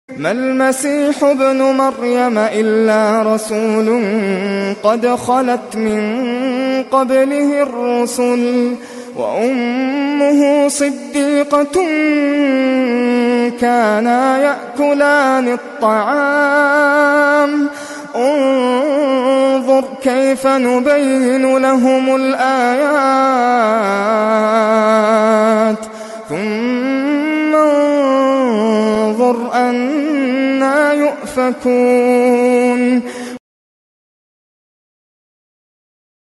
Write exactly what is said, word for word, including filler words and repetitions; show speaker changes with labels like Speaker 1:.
Speaker 1: ما المسيح ابن مريم إلا رسول قد خلت من قبله الرسل وأمه صديقة كانا يأكلان الطعام انظر كيف نبين لهم الآيات ثم انظر أنى يؤفكون